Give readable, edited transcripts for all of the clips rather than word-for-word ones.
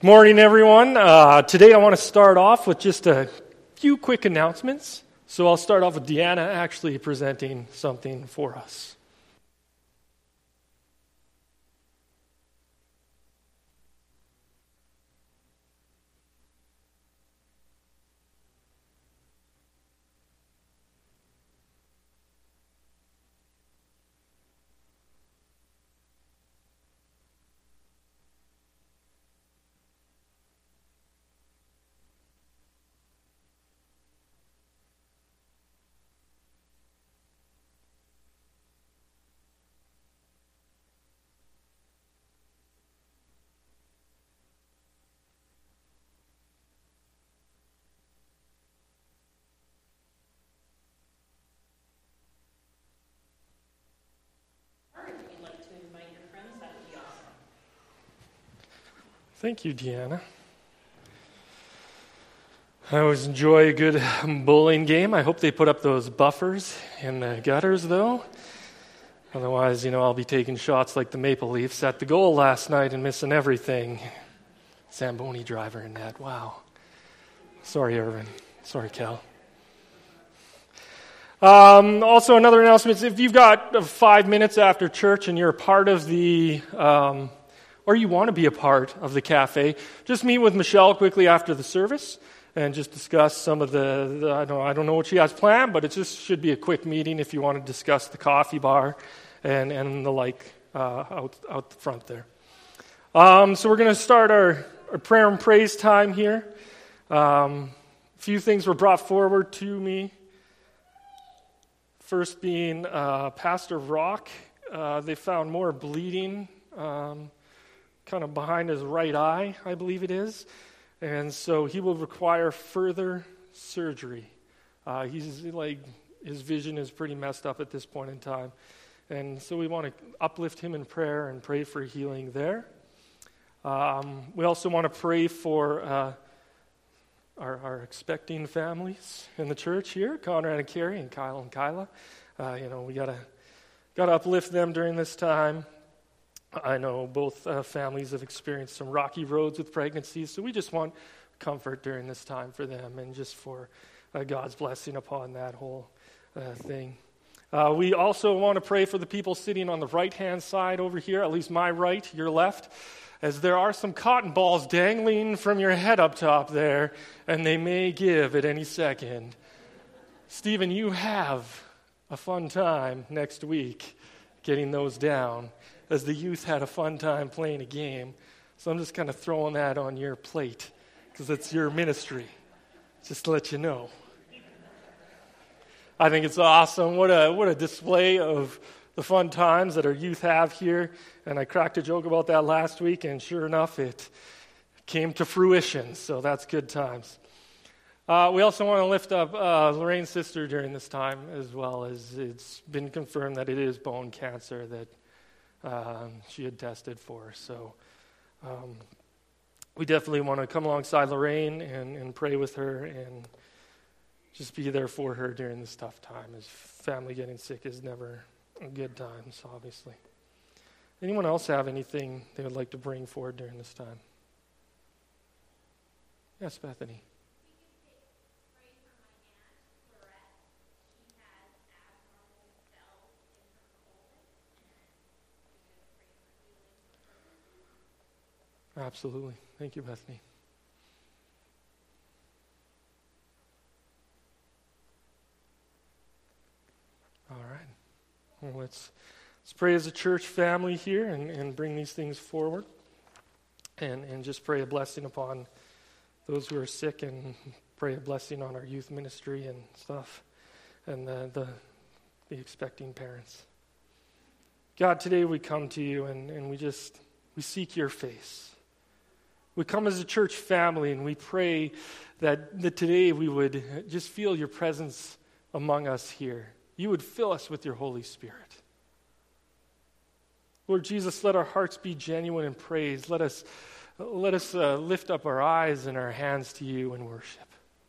Morning, everyone. Today I want to start off with just a few quick announcements. So I'll start off with Deanna actually presenting something for us. Thank you, Deanna. I always enjoy a good bowling game. I hope they put up those buffers in the gutters, though. Otherwise, I'll be taking shots like the Maple Leafs at the goal last night and missing everything. Zamboni driver in that. Wow. Sorry, Irvin. Sorry, Cal. Also, another announcement is if you've got 5 minutes after church and you're a part of the... or you want to be a part of the cafe, just meet with Michelle quickly after the service and just discuss some of the I don't know what she has planned, but it just should be a quick meeting if you want to discuss the coffee bar and the like out the front there. So we're going to start our prayer and praise time here. A few things were brought forward to me. First being Pastor Rock. They found more bleeding kind of behind his right eye, I believe it is. And so he will require further surgery. His vision is pretty messed up at this point in time. And so we want to uplift him in prayer and pray for healing there. We also want to pray for our expecting families in the church here, Conrad and Carrie and Kyle and Kyla. We got to uplift them during this time. I know both families have experienced some rocky roads with pregnancies, so we just want comfort during this time for them and just for God's blessing upon that whole thing. We also want to pray for the people sitting on the right-hand side over here, at least my right, your left, as there are some cotton balls dangling from your head up top there, and they may give at any second. Stephen, you have a fun time next week getting those down, as the youth had a fun time playing a game. So I'm just kind of throwing that on your plate because it's your ministry, just to let you know. I think it's awesome. What a display of the fun times that our youth have here. And I cracked a joke about that last week, and sure enough, it came to fruition. So that's good times. We also want to lift up Lorraine's sister during this time, as well as it's been confirmed that it is bone cancer that she had tested for. So we definitely want to come alongside Lorraine and pray with her and just be there for her during this tough time, as family getting sick is never a good time, so obviously. Anyone else have anything they would like to bring forward during this time? Yes, Bethany. Absolutely. Thank you, Bethany. All right. Well, let's pray as a church family here and bring these things forward and just pray a blessing upon those who are sick and pray a blessing on our youth ministry and stuff and the expecting parents. God, today we come to you and we seek your face. We come as a church family and we pray that today we would just feel your presence among us here. You would fill us with your Holy Spirit. Lord Jesus, let our hearts be genuine in praise. Let us lift up our eyes and our hands to you in worship.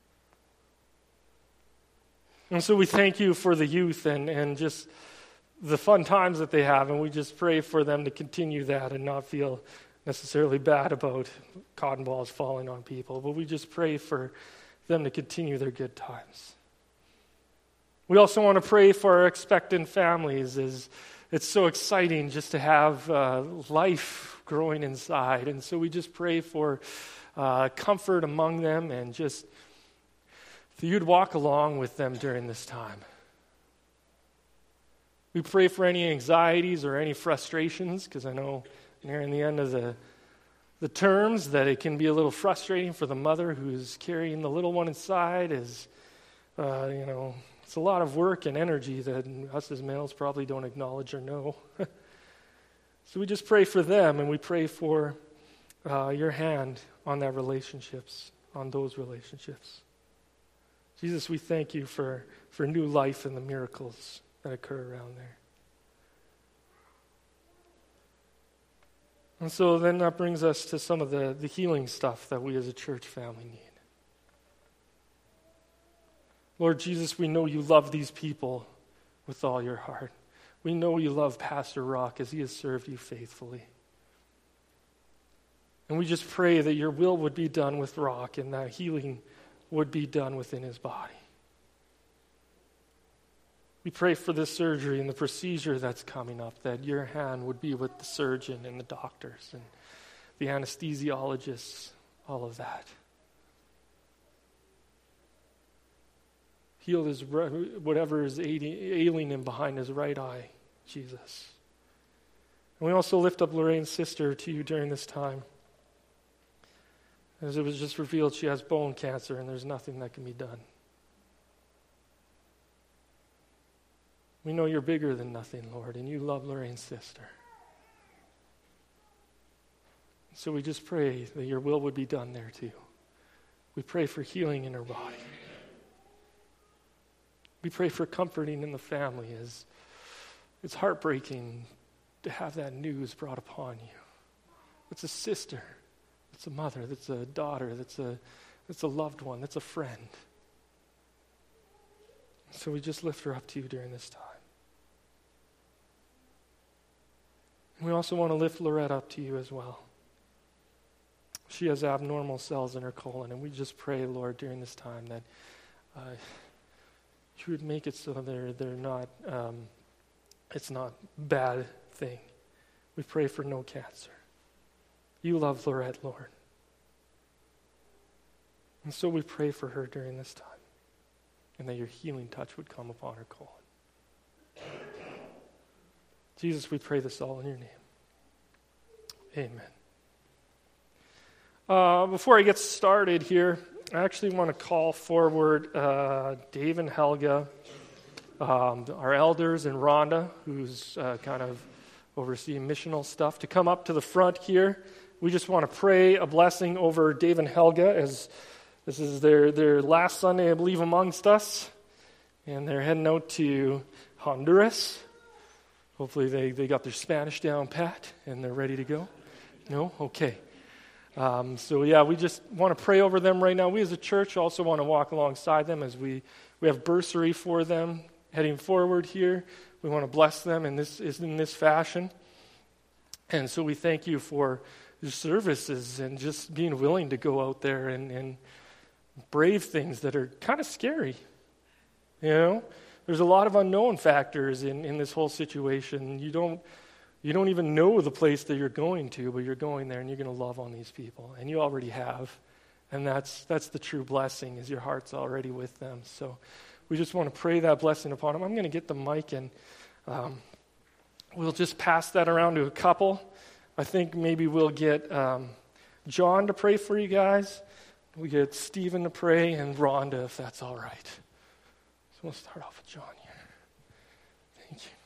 And so we thank you for the youth and just the fun times that they have, and we just pray for them to continue that and not feel necessarily bad about cotton balls falling on people, but we just pray for them to continue their good times. We also want to pray for our expectant families, as it's so exciting just to have life growing inside. And so we just pray for comfort among them, and just that you'd walk along with them during this time. We pray for any anxieties or any frustrations, because I know nearing the end of the terms that it can be a little frustrating for the mother who's carrying the little one inside. It's a lot of work and energy that us as males probably don't acknowledge or know. So we just pray for them, and we pray for your hand on that relationships, on those relationships. Jesus, we thank you for new life and the miracles that occur around there. And so then that brings us to some of the healing stuff that we as a church family need. Lord Jesus, we know you love these people with all your heart. We know you love Pastor Rock as he has served you faithfully. And we just pray that your will would be done with Rock, and that healing would be done within his body. We pray for this surgery and the procedure that's coming up, that your hand would be with the surgeon and the doctors and the anesthesiologists, all of that. Heal his whatever is ailing him behind his right eye, Jesus. And we also lift up Lorraine's sister to you during this time. As it was just revealed, she has bone cancer, and there's nothing that can be done. We know you're bigger than nothing, Lord, and you love Lorraine's sister. So we just pray that your will would be done there too. We pray for healing in her body. We pray for comforting in the family, as it's heartbreaking to have that news brought upon you. It's a sister, it's a mother, that's a daughter, that's a loved one, that's a friend. So we just lift her up to you during this time. And we also want to lift Lorette up to you as well. She has abnormal cells in her colon, and we just pray, Lord, during this time that you would make it so they're not, it's not a bad thing. We pray for no cancer. You love Lorette, Lord. And so we pray for her during this time, and that your healing touch would come upon her colon. Jesus, we pray this all in your name. Amen. Before I get started here, I actually want to call forward Dave and Helga, our elders, and Rhonda, who's kind of overseeing missional stuff, to come up to the front here. We just want to pray a blessing over Dave and Helga, as this is their last Sunday, I believe, amongst us. And they're heading out to Honduras. Hopefully they got their Spanish down pat and they're ready to go. No? Okay. We just want to pray over them right now. We as a church also want to walk alongside them as we have bursary for them heading forward here. We want to bless them in this fashion. And so we thank you for your services and just being willing to go out there and brave things that are kind of scary. You know? There's a lot of unknown factors in this whole situation. You don't even know the place that you're going to, but you're going there and you're going to love on these people. And you already have. And that's the true blessing, is your heart's already with them. So we just want to pray that blessing upon them. I'm going to get the mic, and we'll just pass that around to a couple. I think maybe we'll get John to pray for you guys. We get Stephen to pray, and Rhonda, if that's all right. So we'll start off with John here. Thank you.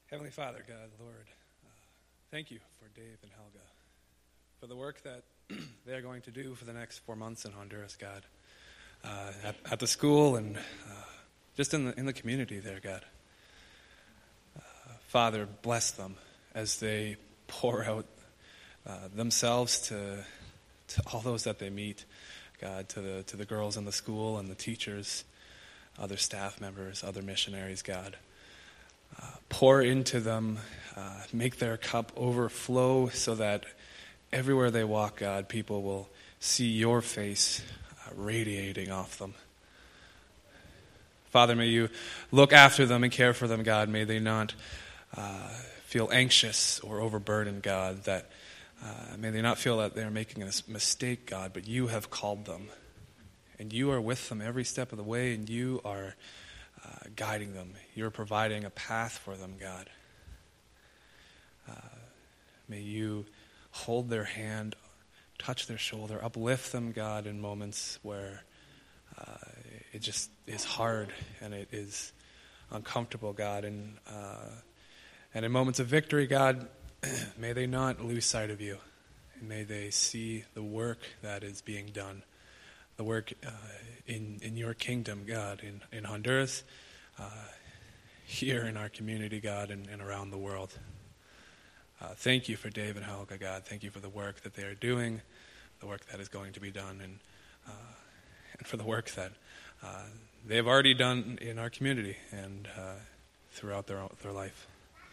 Heavenly Father, God, Lord, thank you for Dave and Helga, for the work that they're going to do for the next 4 months in Honduras, God, at the school and just in the community there, God. Father, bless them as they pour out themselves to all those that they meet, God, to the girls in the school and the teachers, other staff members, other missionaries, God. Pour into them, make their cup overflow so that everywhere they walk, God, people will see your face radiating off them. Father, may you look after them and care for them, God. May they not feel anxious or overburdened, God, that may they not feel that they're making a mistake, God, but you have called them. And you are with them every step of the way, and you are guiding them. You're providing a path for them, God. May you hold their hand, touch their shoulder, uplift them, God, in moments where it just is hard and it is uncomfortable, God. And in moments of victory, God, may they not lose sight of you. And may they see the work that is being done, the work in your kingdom, God, in Honduras, here in our community, God, and around the world. Thank you for Dave and Helga, God. Thank you for the work that they are doing, the work that is going to be done, and for the work that they have already done in our community and throughout their life.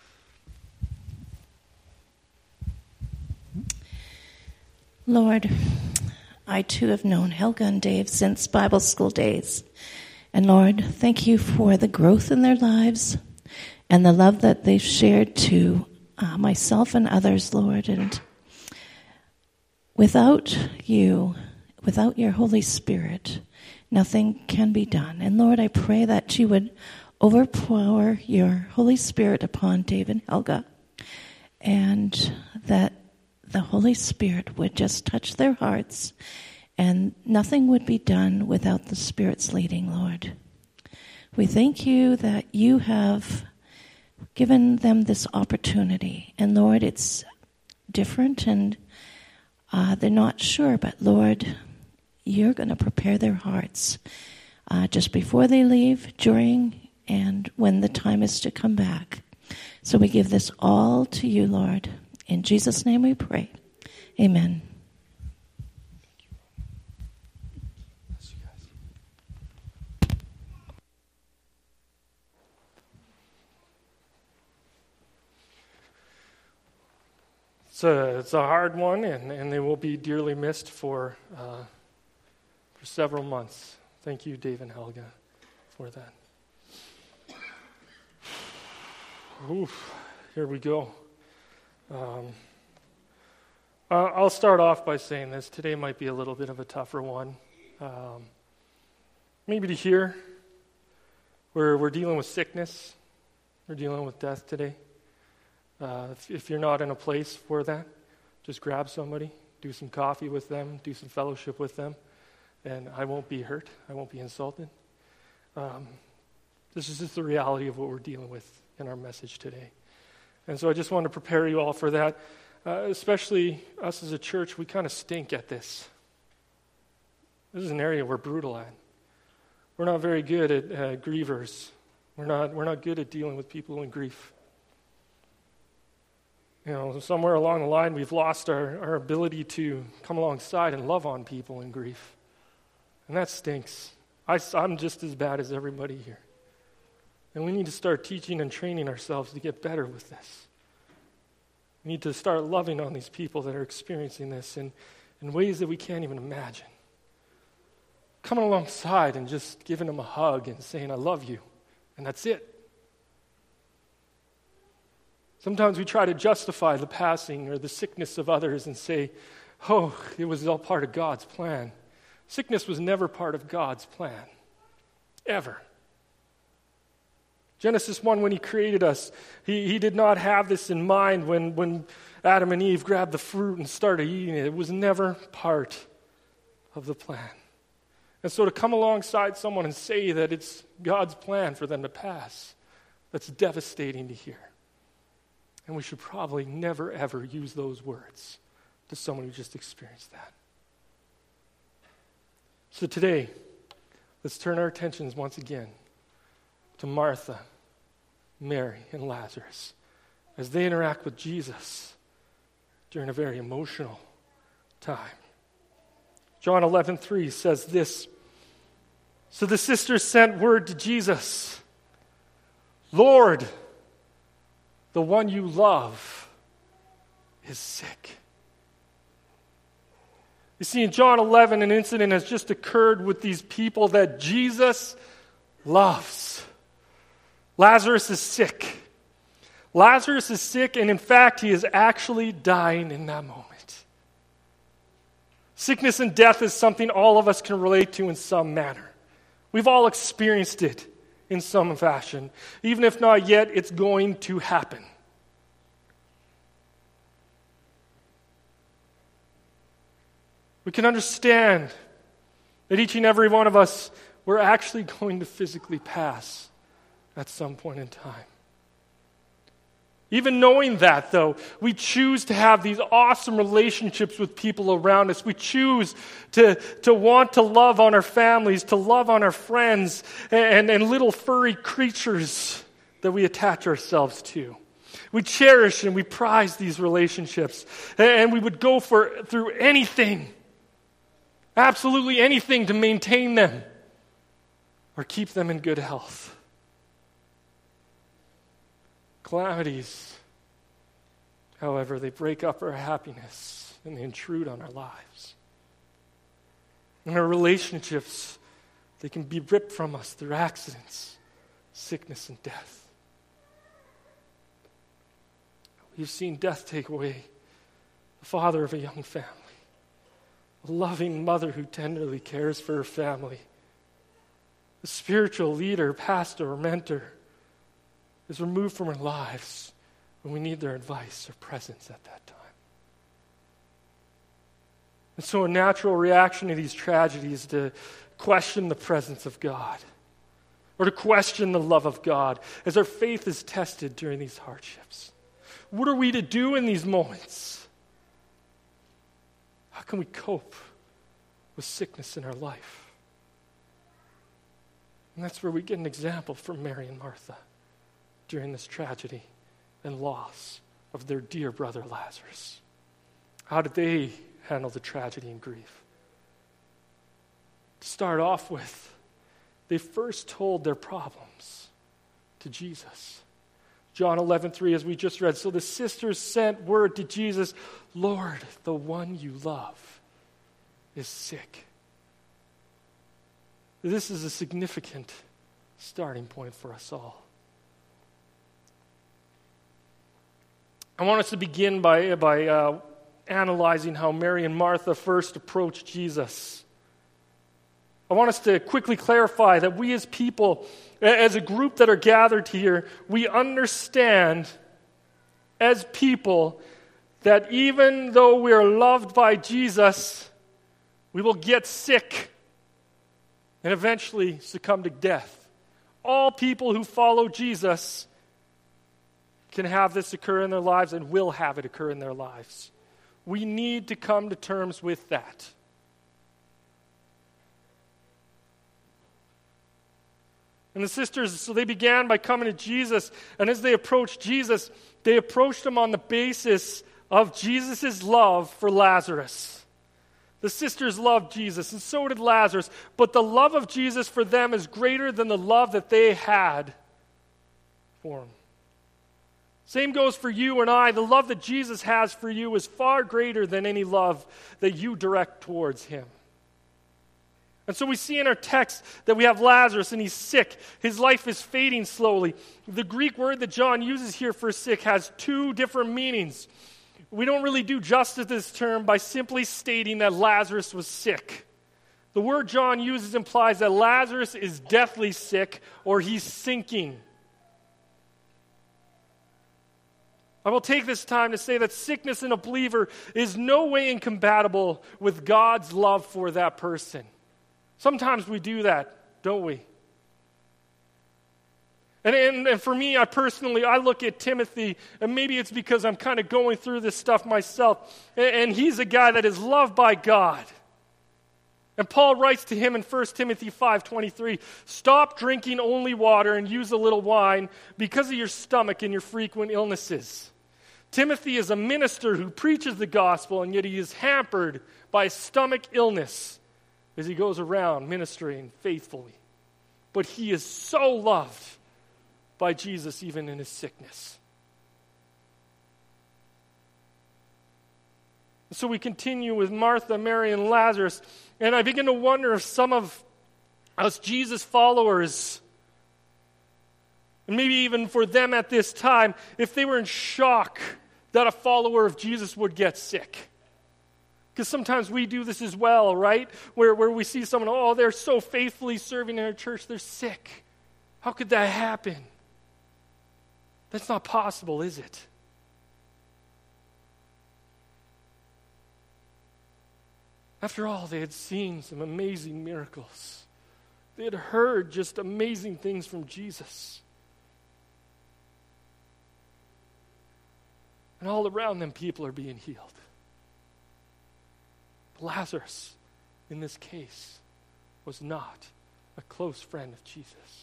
Lord, I too have known Helga and Dave since Bible school days. And Lord, thank you for the growth in their lives and the love that they've shared to myself and others, Lord. And without you, without your Holy Spirit, nothing can be done. And Lord, I pray that you would overpower your Holy Spirit upon Dave and Helga, and that the Holy Spirit would just touch their hearts, and nothing would be done without the Spirit's leading, Lord. We thank you that you have given them this opportunity. And Lord, it's different and they're not sure, but Lord, you're going to prepare their hearts just before they leave, during, and when the time is to come back. So we give this all to you, Lord. In Jesus' name we pray. Amen. It's a hard one, and they will be dearly missed for several months. Thank you, Dave and Helga, for that. Oof, here we go. I'll start off by saying this. Today might be a little bit of a tougher one. Maybe to hear. We're dealing with sickness. We're dealing with death today. If you're not in a place for that, just grab somebody, do some coffee with them, do some fellowship with them, and I won't be hurt. I won't be insulted. This is just the reality of what we're dealing with in our message today. And so I just want to prepare you all for that. Especially us as a church, we kind of stink at this. This is an area we're brutal at. We're not very good at grievers. We're not good at dealing with people in grief. You know, somewhere along the line, we've lost our ability to come alongside and love on people in grief. And that stinks. I'm just as bad as everybody here. And we need to start teaching and training ourselves to get better with this. We need to start loving on these people that are experiencing this in ways that we can't even imagine. Coming alongside and just giving them a hug and saying, I love you. And that's it. Sometimes we try to justify the passing or the sickness of others and say, oh, it was all part of God's plan. Sickness was never part of God's plan. Ever. Genesis 1, when he created us, he did not have this in mind when Adam and Eve grabbed the fruit and started eating it. It was never part of the plan. And so to come alongside someone and say that it's God's plan for them to pass, that's devastating to hear. And we should probably never, ever use those words to someone who just experienced that. So today, let's turn our attentions once again to Martha, Mary, and Lazarus as they interact with Jesus during a very emotional time. John 11:3 says this, "So the sisters sent word to Jesus, 'Lord, the one you love is sick.'" You see, in John 11, an incident has just occurred with these people that Jesus loves. Lazarus is sick. Lazarus is sick, and in fact, he is actually dying in that moment. Sickness and death is something all of us can relate to in some manner. We've all experienced it in some fashion. Even if not yet, it's going to happen. We can understand that each and every one of us, we're actually going to physically pass at some point in time. Even knowing that, though, we choose to have these awesome relationships with people around us. We choose to want to love on our families, to love on our friends, and little furry creatures that we attach ourselves to. We cherish and we prize these relationships, and we would go through anything, absolutely anything, to maintain them or keep them in good health. Calamities, however, they break up our happiness and they intrude on our lives. And our relationships, they can be ripped from us through accidents, sickness, and death. We've seen death take away the father of a young family, a loving mother who tenderly cares for her family, a spiritual leader, pastor, or mentor is removed from our lives when we need their advice or presence at that time. And so a natural reaction to these tragedies is to question the presence of God or to question the love of God as our faith is tested during these hardships. What are we to do in these moments? How can we cope with sickness in our life? And that's where we get an example from Mary and Martha during this tragedy and loss of their dear brother Lazarus. How did they handle the tragedy and grief? To start off with, they first told their problems to Jesus. John 11:3, as we just read, "So the sisters sent word to Jesus, 'Lord, the one you love is sick.'" This is a significant starting point for us all. I want us to begin by analyzing how Mary and Martha first approached Jesus. I want us to quickly clarify that we as people, as a group that are gathered here, we understand as people that even though we are loved by Jesus, we will get sick and eventually succumb to death. All people who follow Jesus can have this occur in their lives and will have it occur in their lives. We need to come to terms with that. And the sisters, so they began by coming to Jesus, and as they approached Jesus, they approached him on the basis of Jesus' love for Lazarus. The sisters loved Jesus, and so did Lazarus, but the love of Jesus for them is greater than the love that they had for him. Same goes for you and I. The love that Jesus has for you is far greater than any love that you direct towards him. And so we see in our text that we have Lazarus and he's sick. His life is fading slowly. The Greek word that John uses here for sick has two different meanings. We don't really do justice to this term by simply stating that Lazarus was sick. The word John uses implies that Lazarus is deathly sick or he's sinking. I will take this time to say that sickness in a believer is no way incompatible with God's love for that person. Sometimes we do that, don't we? And for me, I look at Timothy, and maybe it's because I'm kind of going through this stuff myself, and he's a guy that is loved by God. And Paul writes to him in 1 Timothy 5:23, "Stop drinking only water and use a little wine because of your stomach and your frequent illnesses." Timothy is a minister who preaches the gospel, and yet he is hampered by a stomach illness as he goes around ministering faithfully. But he is so loved by Jesus even in his sickness. So we continue with Martha, Mary, and Lazarus, and I begin to wonder if some of us Jesus followers, and maybe even for them at this time, if they were in shock that a follower of Jesus would get sick. Because sometimes we do this as well, right? Where we see someone, they're so faithfully serving in our church, they're sick. How could that happen? That's not possible, is it? After all, they had seen some amazing miracles. They had heard just amazing things from Jesus. And all around them, people are being healed. Lazarus, in this case, was not a close friend of Jesus.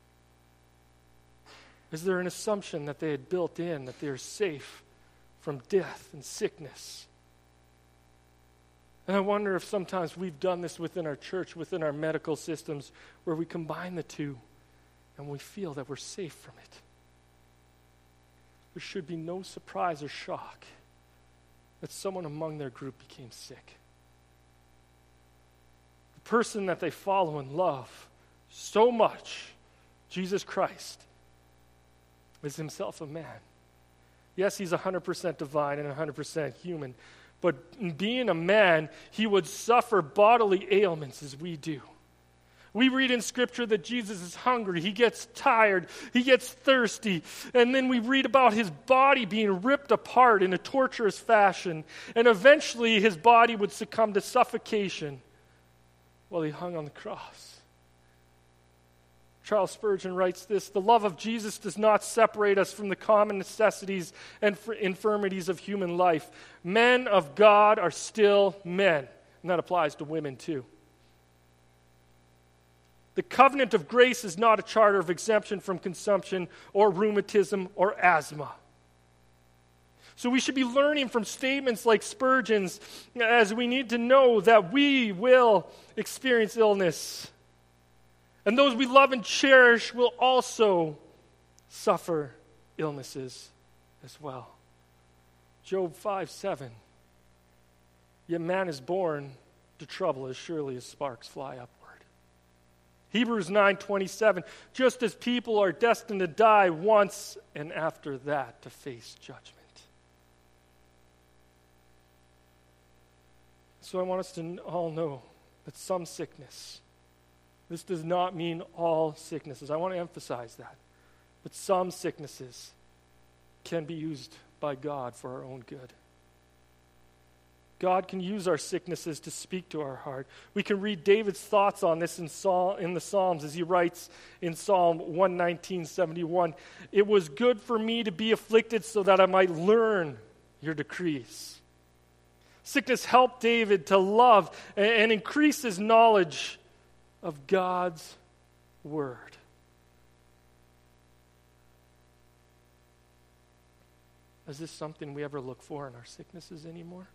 Is there an assumption that they had built in that they are safe from death and sickness? And I wonder if sometimes we've done this within our church, within our medical systems, where we combine the two and we feel that we're safe from it. There should be no surprise or shock that someone among their group became sick. The person that they follow and love so much, Jesus Christ, is himself a man. Yes, he's 100% divine and 100% human, but being a man, he would suffer bodily ailments as we do. We read in Scripture that Jesus is hungry, he gets tired, he gets thirsty, and then we read about his body being ripped apart in a torturous fashion, and eventually his body would succumb to suffocation while he hung on the cross. Charles Spurgeon writes this: "The love of Jesus does not separate us from the common necessities and infirmities of human life. Men of God are still men." And that applies to women too. "The covenant of grace is not a charter of exemption from consumption or rheumatism or asthma." So we should be learning from statements like Spurgeon's, as we need to know that we will experience illness. And those we love and cherish will also suffer illnesses as well. Job 5:7. "Yet man is born to trouble as surely as sparks fly upward." Hebrews 9:27. "Just as people are destined to die once, and after that to face judgment." So I want us to all know that some sickness, this does not mean all sicknesses. I want to emphasize that. But some sicknesses can be used by God for our own good. God can use our sicknesses to speak to our heart. We can read David's thoughts on this in the Psalms as he writes in Psalm 119:71. "It was good for me to be afflicted so that I might learn your decrees." Sickness helped David to love and increase his knowledge of God's word. Is this something we ever look for in our sicknesses anymore?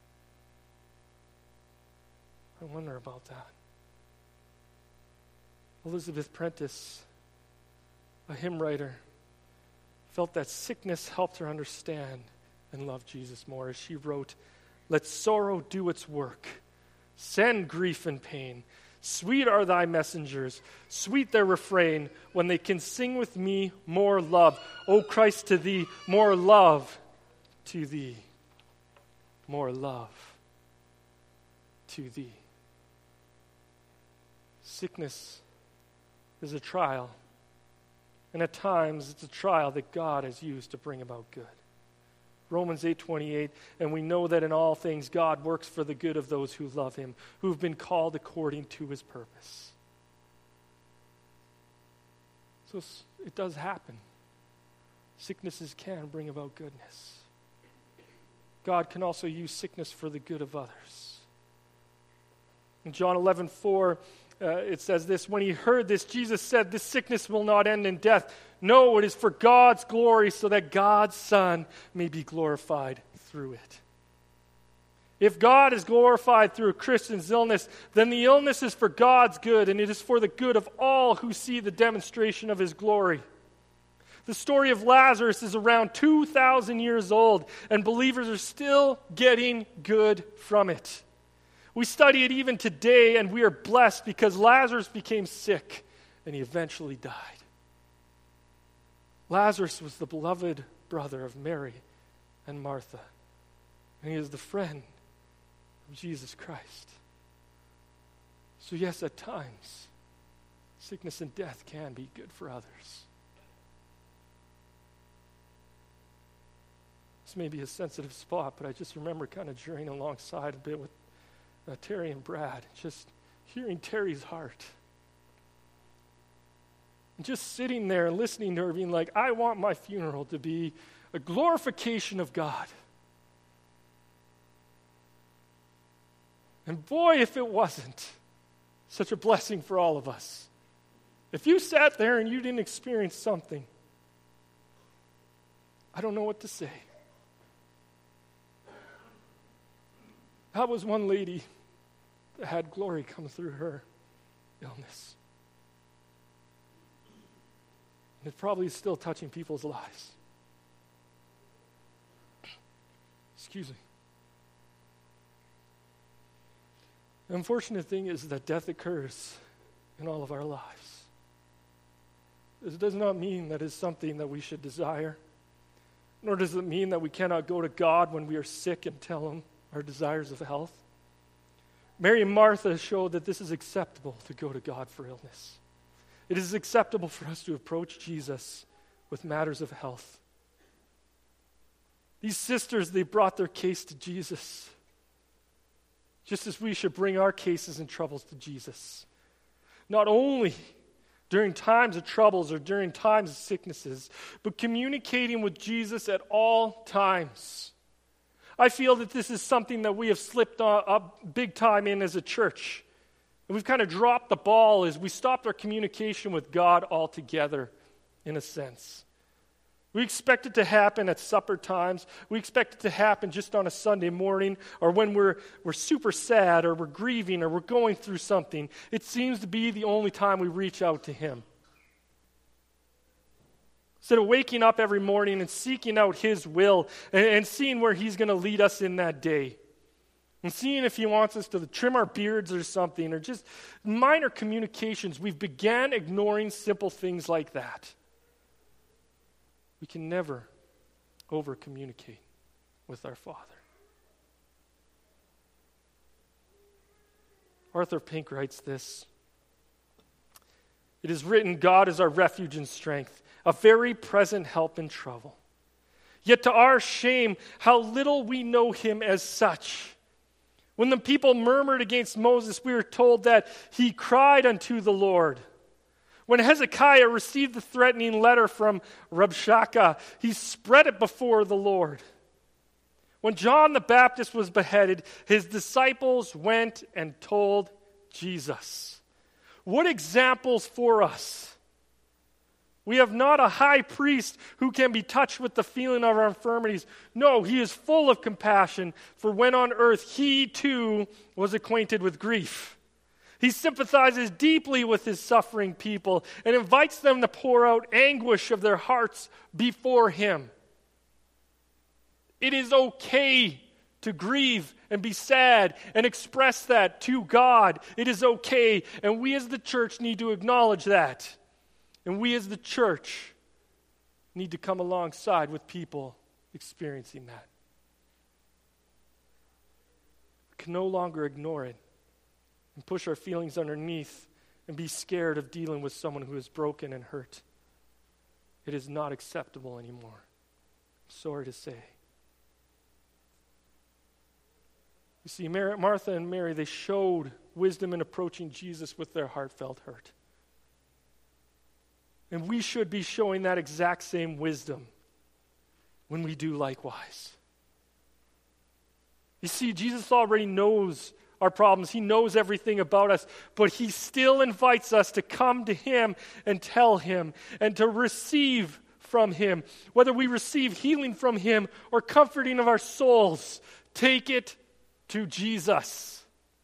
I wonder about that. Elizabeth Prentice, a hymn writer, felt that sickness helped her understand and love Jesus more as she wrote, "Let sorrow do its work, send grief and pain. Sweet are thy messengers, sweet their refrain, when they can sing with me more love. O Christ, to thee, more love to thee, more love to thee." Sickness is a trial, and at times it's a trial that God has used to bring about good. Romans 8:28, "And we know that in all things God works for the good of those who love him, who have been called according to his purpose." So it does happen. Sicknesses can bring about goodness. God can also use sickness for the good of others. In John 11:4, it says this, when he heard this, Jesus said, this sickness will not end in death. No, it is for God's glory, so that God's Son may be glorified through it. If God is glorified through a Christian's illness, then the illness is for God's good, and it is for the good of all who see the demonstration of his glory. The story of Lazarus is around 2,000 years old, and believers are still getting good from it. We study it even today, and we are blessed because Lazarus became sick, and he eventually died. Lazarus was the beloved brother of Mary and Martha, and he is the friend of Jesus Christ. So yes, at times, sickness and death can be good for others. This may be a sensitive spot, but I just remember kind of journeying alongside a bit with Terry and Brad, just hearing Terry's heart. And just sitting there and listening to her being like, I want my funeral to be a glorification of God. And boy, if it wasn't such a blessing for all of us. If you sat there and you didn't experience something, I don't know what to say. That was one lady that had glory come through her illness. And it probably is still touching people's lives. Excuse me. The unfortunate thing is that death occurs in all of our lives. This does not mean that it's something that we should desire, nor does it mean that we cannot go to God when we are sick and tell him our desires of health. Mary and Martha showed that this is acceptable to go to God for illness. It is acceptable for us to approach Jesus with matters of health. These sisters, they brought their case to Jesus, just as we should bring our cases and troubles to Jesus. Not only during times of troubles or during times of sicknesses, but communicating with Jesus at all times. I feel that this is something that we have slipped up big time in as a church. And we've kind of dropped the ball as we stopped our communication with God altogether, in a sense. We expect it to happen at supper times. We expect it to happen just on a Sunday morning, or when we're super sad, or we're grieving, or we're going through something. It seems to be the only time we reach out to him. Instead of waking up every morning and seeking out his will and seeing where he's going to lead us in that day. And seeing if he wants us to trim our beards or something, or just minor communications. We've began ignoring simple things like that. We can never over-communicate with our Father. Arthur Pink writes this. It is written, God is our refuge and strength, a very present help in trouble. Yet to our shame, how little we know him as such. When the people murmured against Moses, we are told that he cried unto the Lord. When Hezekiah received the threatening letter from Rabshakeh, he spread it before the Lord. When John the Baptist was beheaded, his disciples went and told Jesus. What examples for us? We have not a high priest who can be touched with the feeling of our infirmities. No, he is full of compassion, for when on earth he too was acquainted with grief. He sympathizes deeply with his suffering people and invites them to pour out anguish of their hearts before him. It is okay to grieve and be sad and express that to God. It is okay, and we as the church need to acknowledge that. And we as the church need to come alongside with people experiencing that. We can no longer ignore it and push our feelings underneath and be scared of dealing with someone who is broken and hurt. It is not acceptable anymore. I'm sorry to say. You see, Martha and Mary, they showed wisdom in approaching Jesus with their heartfelt hurt. And we should be showing that exact same wisdom when we do likewise. You see, Jesus already knows our problems. He knows everything about us, but he still invites us to come to him and tell him and to receive from him. Whether we receive healing from him or comforting of our souls, take it to Jesus.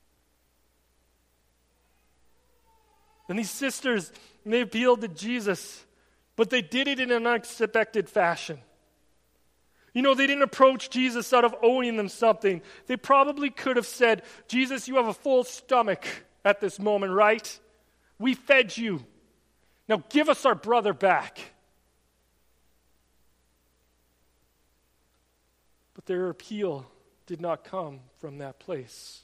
And these sisters, they appealed to Jesus, but they did it in an unexpected fashion. You know, they didn't approach Jesus out of owing them something. They probably could have said, Jesus, you have a full stomach at this moment, right? We fed you. Now give us our brother back. But their appeal did not come from that place.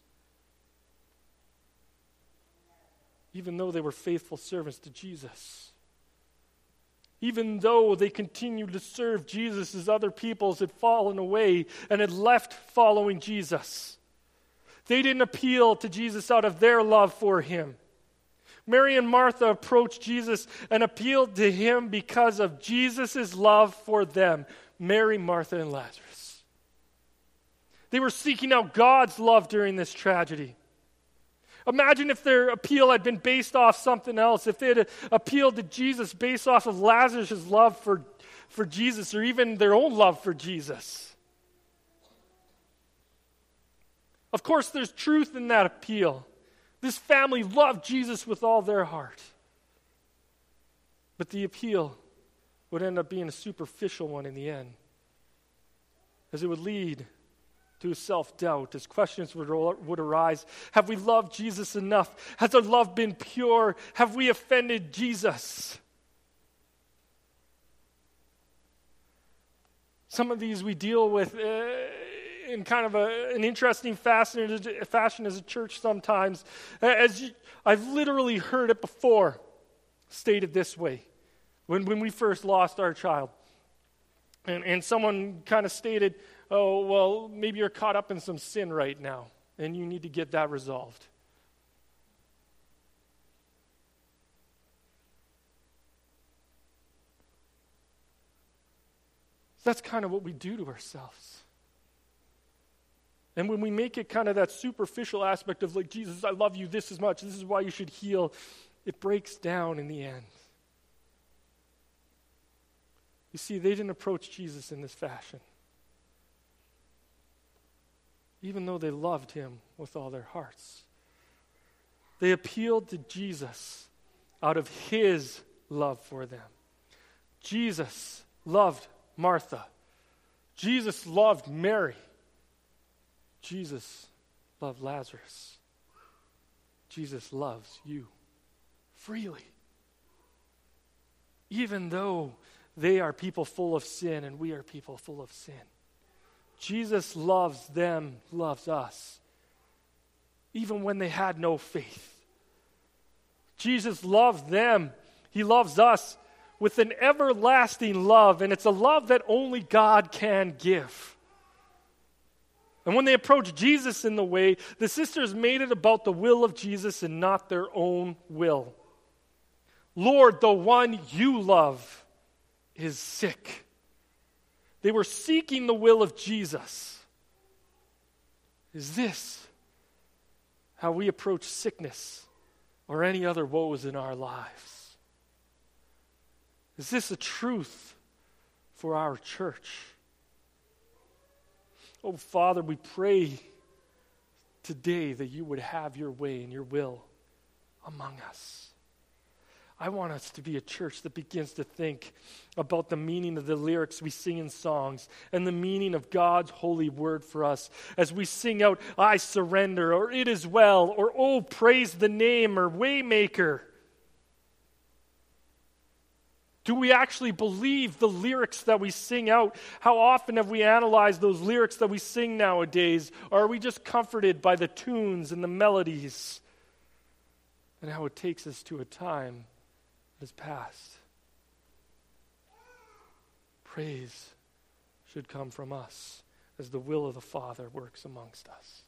Even though they were faithful servants to Jesus. Even though they continued to serve Jesus as other peoples had fallen away and had left following Jesus. They didn't appeal to Jesus out of their love for him. Mary and Martha approached Jesus and appealed to him because of Jesus' love for them. Mary, Martha, and Lazarus. They were seeking out God's love during this tragedy. Imagine if their appeal had been based off something else, if they had appealed to Jesus based off of Lazarus' love for Jesus or even their own love for Jesus. Of course, there's truth in that appeal. This family loved Jesus with all their heart. But the appeal would end up being a superficial one in the end, as it would lead to self-doubt, as questions would arise. Have we loved Jesus enough? Has our love been pure? Have we offended Jesus? Some of these we deal with in kind of an interesting fashion as a church sometimes. I've literally heard it before stated this way. When we first lost our child. And someone kind of stated, oh, well, maybe you're caught up in some sin right now, and you need to get that resolved. That's kind of what we do to ourselves. And when we make it kind of that superficial aspect of like, Jesus, I love you this much, this is why you should heal, it breaks down in the end. You see, they didn't approach Jesus in this fashion. Even though they loved him with all their hearts. They appealed to Jesus out of his love for them. Jesus loved Martha. Jesus loved Mary. Jesus loved Lazarus. Jesus loves you freely. Even though they are people full of sin and we are people full of sin. Jesus loves them, loves us, even when they had no faith. Jesus loves them. He loves us with an everlasting love, and it's a love that only God can give. And when they approached Jesus in the way, the sisters made it about the will of Jesus and not their own will. Lord, the one you love is sick. They were seeking the will of Jesus. Is this how we approach sickness or any other woes in our lives? Is this a truth for our church? Oh, Father, we pray today that you would have your way and your will among us. I want us to be a church that begins to think about the meaning of the lyrics we sing in songs and the meaning of God's holy word for us as we sing out, I surrender, or it is well, or oh, praise the name, or waymaker. Do we actually believe the lyrics that we sing out? How often have we analyzed those lyrics that we sing nowadays? Or are we just comforted by the tunes and the melodies and how it takes us to a time that is past? Praise should come from us as the will of the Father works amongst us.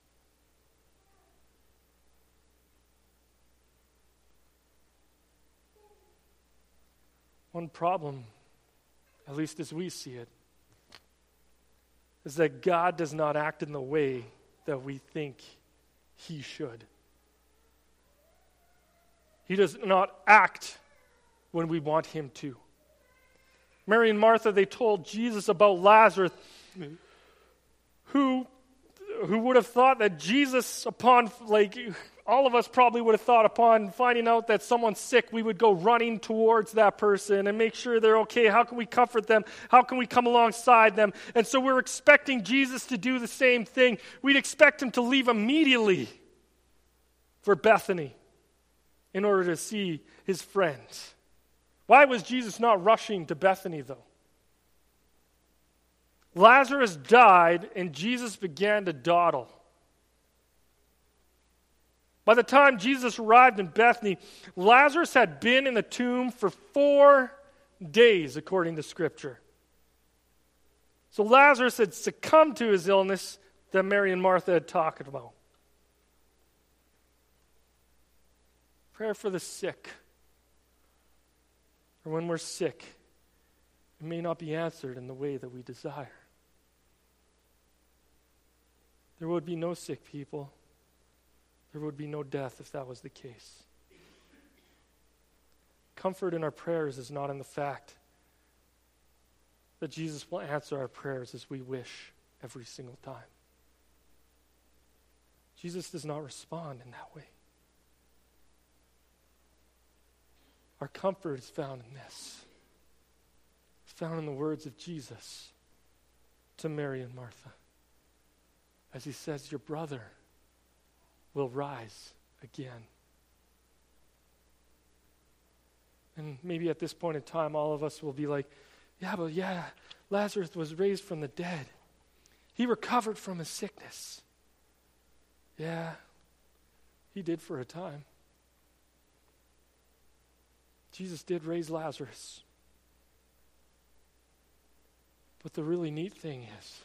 One problem, at least as we see it, is that God does not act in the way that we think he should. He does not act when we want him to. Mary and Martha, they told Jesus about Lazarus, who would have thought that Jesus, upon, all of us probably would have thought upon finding out that someone's sick, we would go running towards that person and make sure they're okay. How can we comfort them? How can we come alongside them? And so we're expecting Jesus to do the same thing. We'd expect him to leave immediately for Bethany in order to see his friends. Why was Jesus not rushing to Bethany, though? Lazarus died, and Jesus began to dawdle. By the time Jesus arrived in Bethany, Lazarus had been in the tomb for 4 days, according to Scripture. So Lazarus had succumbed to his illness that Mary and Martha had talked about. Prayer for the sick. Or when we're sick, it may not be answered in the way that we desire. There would be no sick people. There would be no death if that was the case. Comfort in our prayers is not in the fact that Jesus will answer our prayers as we wish every single time. Jesus does not respond in that way. Our comfort is found in this. It's found in the words of Jesus to Mary and Martha. As he says, your brother will rise again. And maybe at this point in time, all of us will be like, yeah, Lazarus was raised from the dead. He recovered from his sickness. Yeah, he did for a time. Jesus did raise Lazarus. But the really neat thing is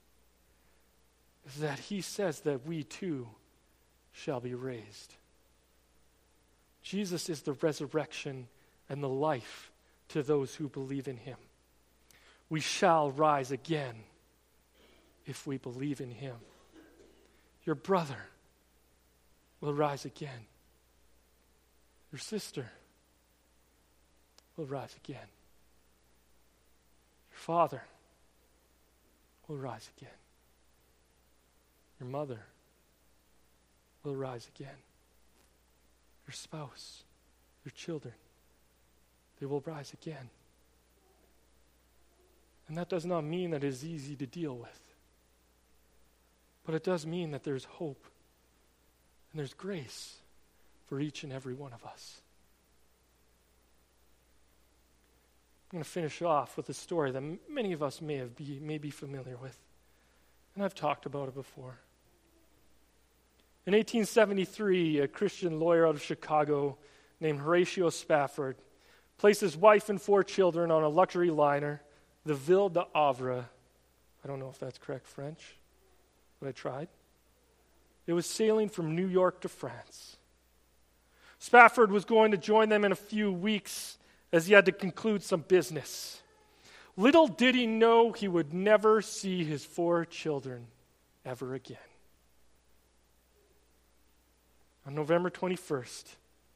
that he says that we too shall be raised. Jesus is the resurrection and the life to those who believe in him. We shall rise again if we believe in him. Your brother will rise again. Your sister will rise again. Your father will rise again. Your mother will rise again. Your spouse, your children, they will rise again. And that does not mean that it is easy to deal with. But it does mean that there's hope and there's grace for each and every one of us. I'm going to finish off with a story that many of us may be familiar with. And I've talked about it before. In 1873, a Christian lawyer out of Chicago named Horatio Spafford placed his wife and 4 children on a luxury liner, the Ville de Havre. I don't know if that's correct French, but I tried. It was sailing from New York to France. Spafford was going to join them in a few weeks as he had to conclude some business. Little did he know he would never see his 4 children ever again. On November 21st,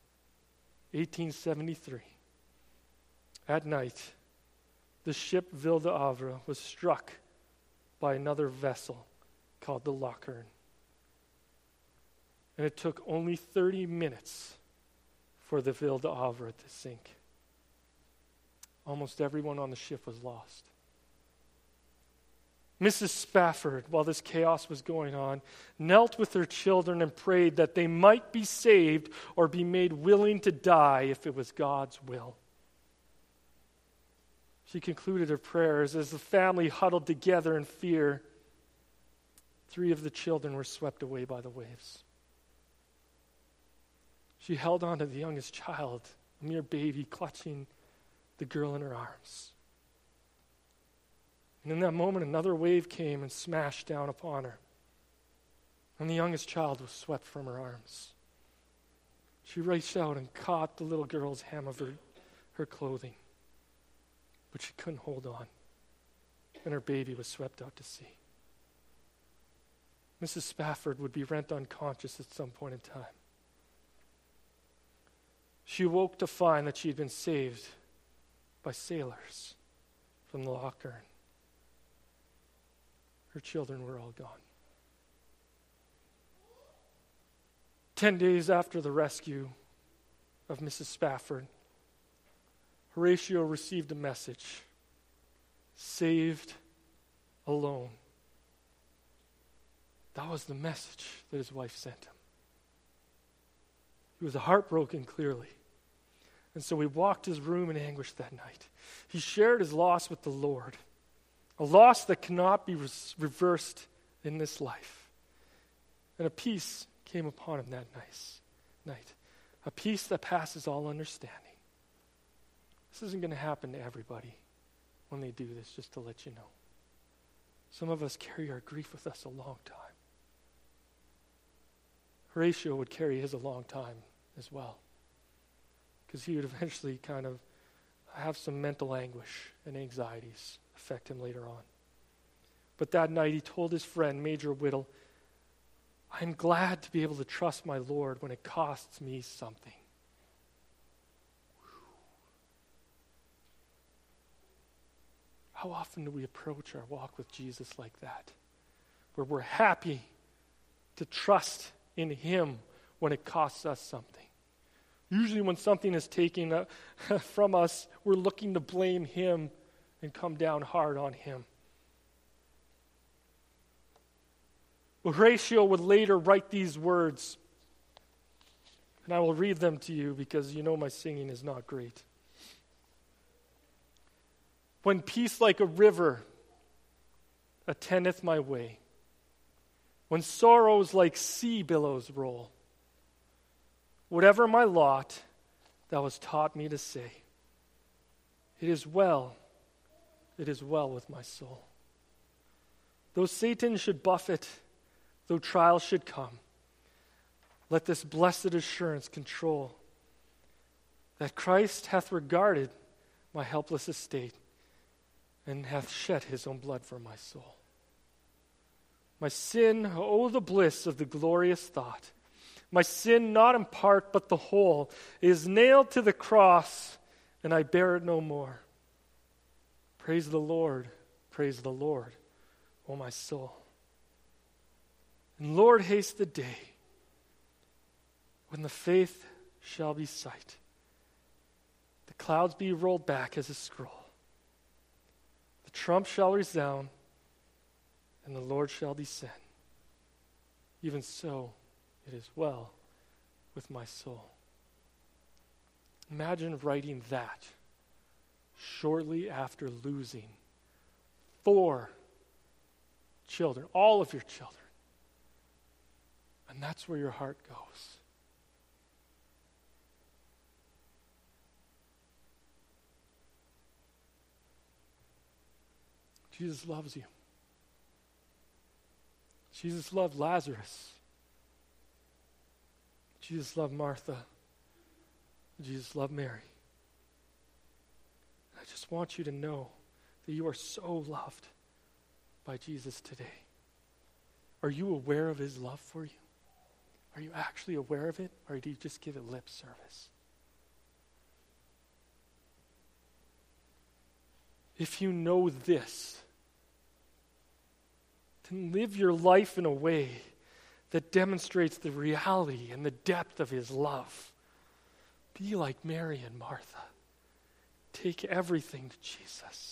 1873, at night, the ship Ville de Havre was struck by another vessel called the Lucerne. And it took only 30 minutes for the Ville de Havre to sink. Almost everyone on the ship was lost. Mrs. Spafford, while this chaos was going on, knelt with her children and prayed that they might be saved or be made willing to die if it was God's will. She concluded her prayers as the family huddled together in fear. 3 of the children were swept away by the waves. She held on to the youngest child, a mere baby, clutching the girl in her arms. And in that moment, another wave came and smashed down upon her. And the youngest child was swept from her arms. She reached out and caught the little girl's hem of her clothing. but she couldn't hold on, and her baby was swept out to sea. Mrs. Spafford would be rent unconscious at some point in time. She awoke to find that she had been saved by sailors from the Lochern. Her children were all gone. 10 days after the rescue of Mrs. Spafford, Horatio received a message: saved alone. That was the message that his wife sent him. He was heartbroken, clearly. And so he walked his room in anguish that night. He shared his loss with the Lord, a loss that cannot be reversed in this life. And a peace came upon him that night, a peace that passes all understanding. This isn't going to happen to everybody when they do this, just to let you know. Some of us carry our grief with us a long time. Horatio would carry his a long time as well, because he would eventually kind of have some mental anguish and anxieties affect him later on. But that night he told his friend, Major Whittle, "I'm glad to be able to trust my Lord when it costs me something." How often do we approach our walk with Jesus like that, where we're happy to trust in Him when it costs us something? Usually when something is taken from us, we're looking to blame Him and come down hard on Him. Horatio would later write these words, and I will read them to you because you know my singing is not great. "When peace like a river attendeth my way, when sorrows like sea billows roll, whatever my lot, thou hast taught me to say, it is well with my soul. Though Satan should buffet, though trials should come, let this blessed assurance control, that Christ hath regarded my helpless estate, and hath shed his own blood for my soul. My sin, oh the bliss of the glorious thought, my sin not in part but the whole, is nailed to the cross, and I bear it no more. Praise the Lord, O my soul. And Lord, haste the day when the faith shall be sight, the clouds be rolled back as a scroll, the trump shall resound, and the Lord shall descend. Even so, it is well with my soul." Imagine writing that shortly after losing 4 children, all of your children. And that's where your heart goes. Jesus loves you. Jesus loved Lazarus. Jesus loved Martha. Jesus loved Mary. I just want you to know that you are so loved by Jesus today. Are you aware of His love for you? Are you actually aware of it, or do you just give it lip service? If you know this, then live your life in a way that demonstrates the reality and the depth of His love. Be like Mary and Martha. Take everything to Jesus.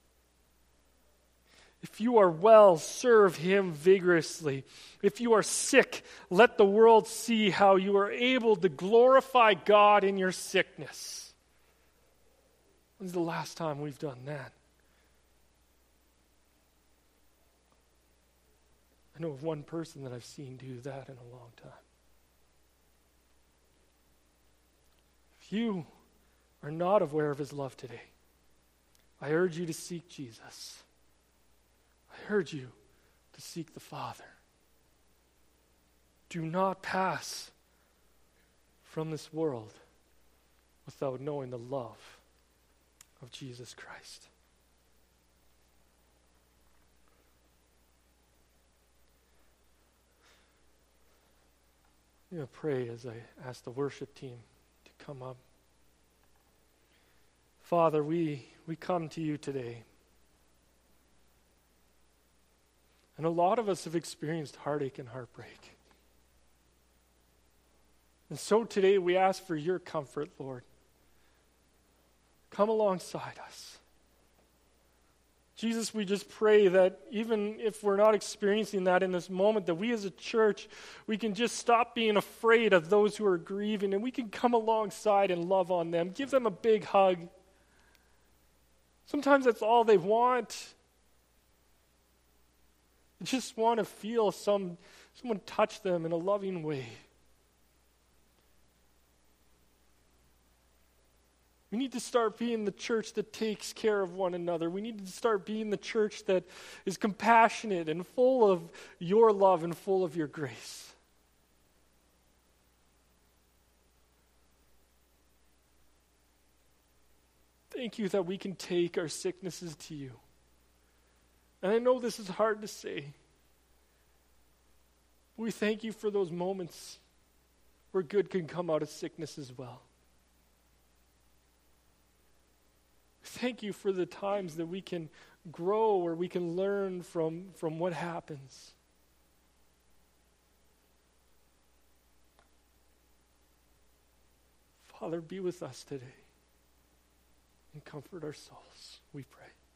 If you are well, serve Him vigorously. If you are sick, let the world see how you are able to glorify God in your sickness. When's the last time we've done that? I know of one person that I've seen do that in a long time. If you are not aware of His love today, I urge you to seek Jesus. I urge you to seek the Father. Do not pass from this world without knowing the love of Jesus Christ. I'm going to pray as I ask the worship team to come up. Father, we come to you today. And a lot of us have experienced heartache and heartbreak. And so today we ask for your comfort, Lord. Come alongside us. Jesus, we just pray that even if we're not experiencing that in this moment, that we as a church, we can just stop being afraid of those who are grieving, and we can come alongside and love on them. Give them a big hug. Sometimes that's all they want. They just want to feel someone touch them in a loving way. We need to start being the church that takes care of one another. We need to start being the church that is compassionate and full of your love and full of your grace. Thank you that we can take our sicknesses to you. And I know this is hard to say. We thank you for those moments where good can come out of sickness as well. Thank you for the times that we can grow or we can learn from what happens. Father, be with us today and comfort our souls, we pray.